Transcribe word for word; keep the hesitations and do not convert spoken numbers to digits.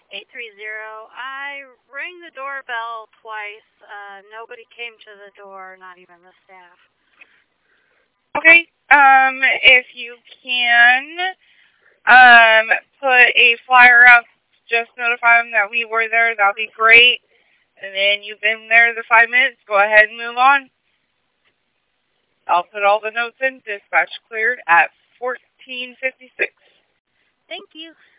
eight three zero. I rang the doorbell twice. Uh, nobody came to the door, not even the staff. Okay. Um, if you can, um, put a flyer out, just notify them that we were there. That'll be great. And then you've been there the five minutes. Go ahead and move on. I'll put all the notes in. Dispatch cleared at fourteen fifty-six. Thank you.